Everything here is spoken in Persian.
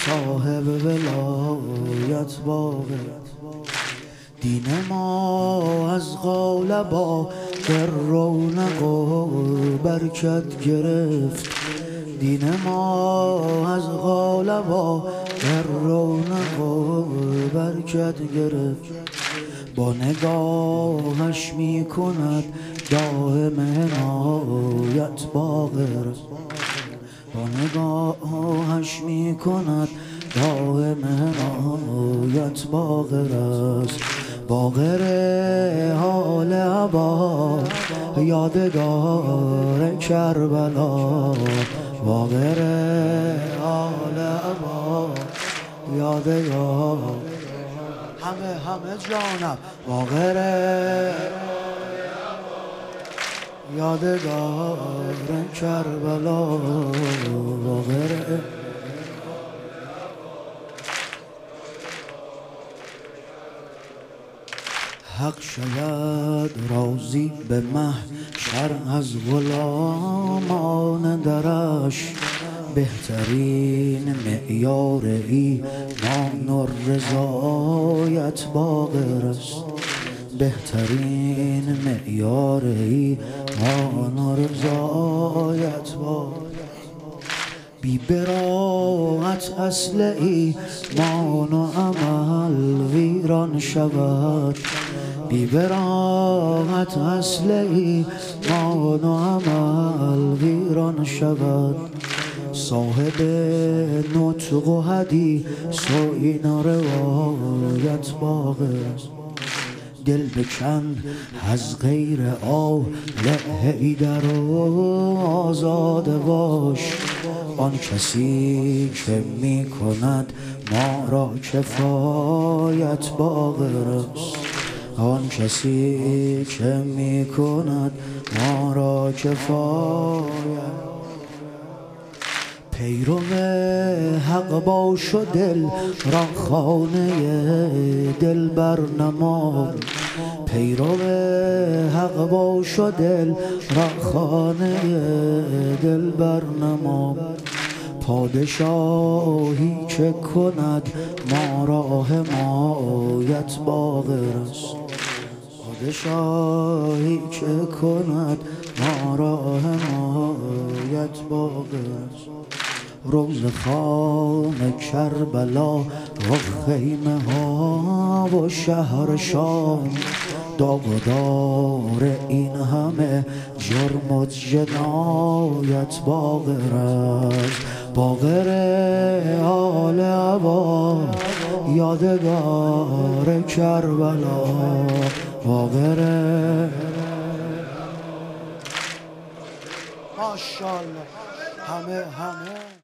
صاحب ولایت باقر. دین ما از غالبا در رونق و برکت گرفت. دین ما از غالبا در رونق و برکت گرفت. با نگاهش می کند دائم عنایت باقر. با نگاهش می کند دائم عنایت باقر است. باقر حال ابا یادگار کربلا. باقر حال ابا یادگار همه جانم. باقر یادگار کربلا. باقر حق شود راضی به محشر از غلامان درش. بهترین معیار ایمان و رضایت باقر است. بهترین معیار ایمان و رضایت باقر. بی براعت اصل ایمان و عمل ویران شود. بی براعت اصل ایمان و عمل ویران شود. صاحب نطق و حدیث و این روایت باقر است. دل بکن از غیر آله حیدر و آزاده باش. آن کسی که می کند ما را کفایت باقر است. آن کسی که می کند ما را کفایت. پیرو حق باش و دل را خانه دل برنما. پیرو حق باش و دل را خانه دل برنما. پادشاهی که کند ما را حمایت باقر است. پادشاهی که کند ما را حمایت باقر است. روز خان کربلا و خیمه ها و شهر شام. داغدار این همه جرم و جنایت باقر است. باقر حال ابا یادگار کربلا. باقر ماشاءالله همه